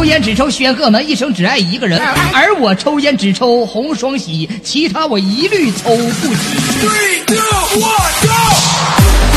烟只抽宣赫门，一生只爱一个人，而我抽烟只抽红双喜，其他我一律抽不起。3、2、1、go！